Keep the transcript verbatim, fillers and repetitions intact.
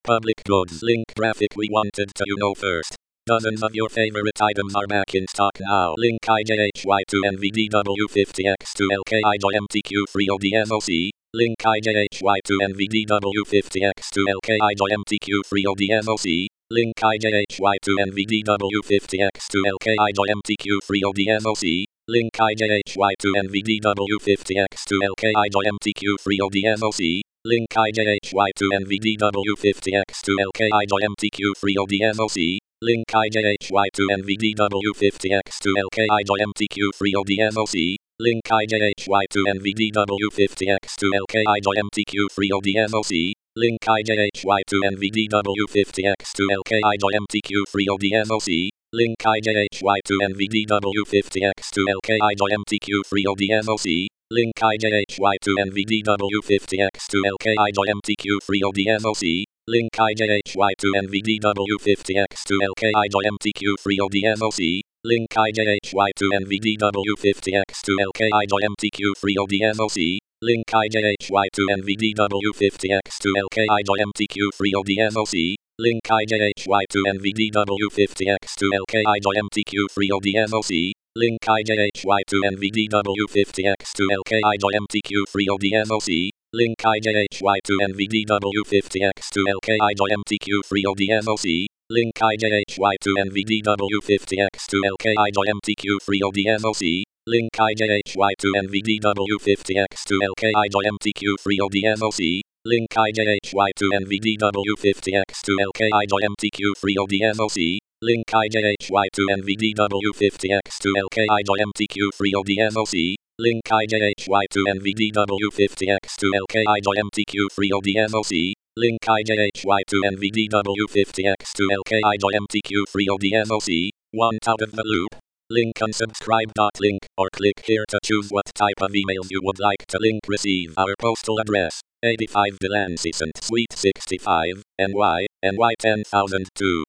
Public goods link graphic we wanted to you know first. Dozens of your favorite items are back in stock now. Link I J H Y two N V D W fifty X two L K I J M T Q three O D S O C. Link I J H Y two N V D W fifty X two L K I J M T Q three O D S O C. Link I J H Y two N V D W fifty X two L K I J M T Q three O D S O C. Link I J H Y two N V D W fifty X two L K I J M T Q three O D S O C. Link I J H Y two N V D W fifty X two L K I J M T Q three O D S O C. Link I J H Y two N V D W fifty X two L K I J M T Q three O D S O C. Link I J H Y two N V D W fifty X two L K I J M T Q three O D S O C. Link I J H Y two N V D W fifty X two L K I J M T Q three O D S O C. Link I J H Y two N V D W fifty X two L K I J M T Q three O D S O C. Link I J H Y two N V D W fifty X two L K I J M T Q three O D S O C. Link I J H Y two N V D W fifty X two L K I J M T Q three O D S O C. Link I J H Y two N V D W fifty X two L K I J M T Q three O D S O C. Link I J H Y two N V D W fifty X two L K I J M T Q three O D S O C. Link I J H Y two N V D W fifty X two L K I J M T Q three O D S O C. Link I J H Y two N V D W fifty X two L K I J M T Q three O D S O C. Link I J H Y two N V D W fifty X two L K I J M T Q three O D S O C. Link I J H Y two N V D W fifty X two L K I J M T Q three O D S O C. Link I J H Y two N V D W fifty X two L K I J M T Q three O D S O C. Link I J H Y two N V D W fifty X two L K I J M T Q three O D S O C. Link I J H Y two N V D W fifty X two L K I J M T Q three O D S O C. Link I J H Y two N V D W fifty X two L K I J M T Q three O D S O C. Link I J H Y two N V D W fifty X two L K I J M T Q three O D S O C. Want out of the loop? Link unsubscribe. Link or click here to choose what type of emails you would like to link receive. Our postal address eighty-five Delancey Street, Suite sixty-five, N Y, N Y ten thousand two.